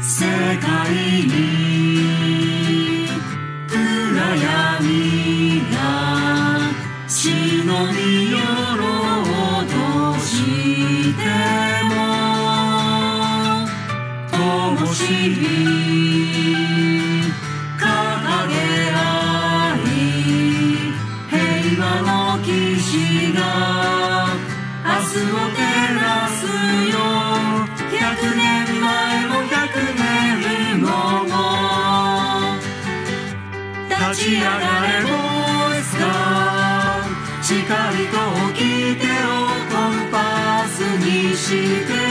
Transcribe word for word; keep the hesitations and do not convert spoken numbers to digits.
世界に暗闇が忍び寄ろうとしても灯火掲げ合い平和の騎士が明日を照らすよ。百年前も百年後も立ち上がれボーイスカウト、光と掟をコンパスにして